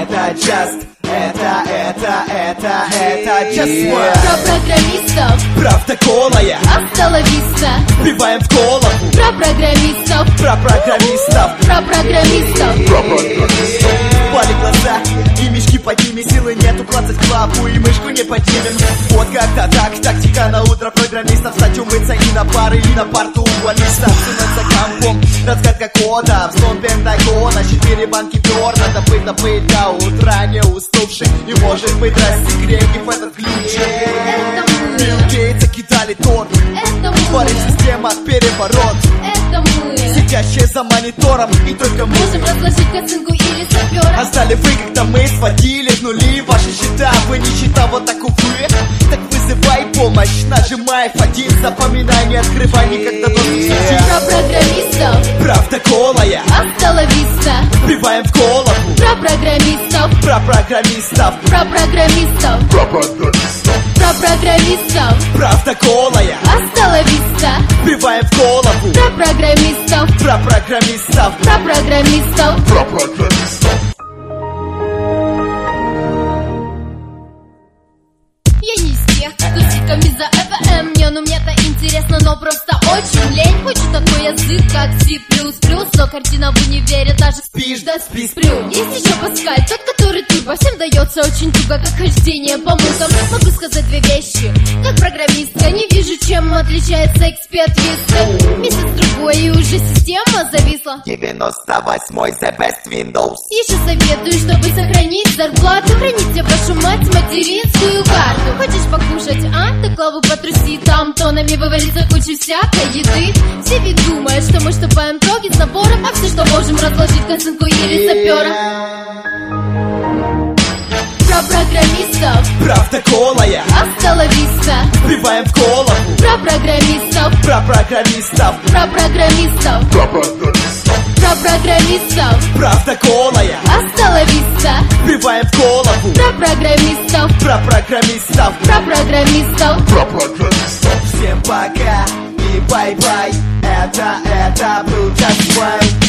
Это just, это just one. Про программистов, Правда голая, Hasta la vista. вбиваем в голову. Про программистов, Про программистов, про программистов. пали глаза и мешки под ними, силы нету клацать клапу и мышку не поднимем. Вот как-то так, тактика на утро программистов. Встать, умыться и на пары, и на парту увалиться. Сунуться компом, разгадка кода, взлом Пентагона. 4 банки перна, добыть до утра не уснувший. И может быть рассекретив этот ключ. Это мы, Билл Гейтса кидали торт, это мы, творит система переворот. это мы. Сидящие за монитором, и только мы Можем разложить косынку или сапера. А знали вы, когда мы сводили в нули ваши счета? Вы не счета, вот так увы. Так вызывай помощь, нажимай F1. Запоминай, не открывай никогда доступ. Про программистов, Правда голая, Hasta la vista. вбиваем в голову. Про программистов, Про программистов, про программистов. Про программистов, правда голая, Hasta la vista. вбиваем в голову. Про программистов, Про программистов, про программистов. Я не из тех, кто ситками за ЭВМ. Не, мне-то интересно, но просто очень лень. Хочу такой язык, как C++, но картина в универе даже спишь, да спи, сплю. Есть еще Паскаль, тот, который турбо. Всем дается очень туго, как хождение по мутам. Могу сказать две вещи, как программистка. Не вижу, чем отличается эксперт виска. Месяц-другой и уже система зависла. 98-й The Best Windows. Еще советую, чтобы сохранить зарплату. Храните вашу мать материнскую карту. Хочешь покушать, а? Так лаву потруси. Там тонами вывалится куча всякой еды. Все ведь думают, что мы штопаем троги с набором. А все, что можем разложить косынку или сапера. Про программистов, Правда голая, Hasta la vista. вбиваем в голову. Про программистов, Про программистов, про программистов. Про программистов, правда голая, Hasta la vista. вбиваем в голову. Про программистов, Про программистов, про программистов. всем пока и бай-бай. Это был Just One.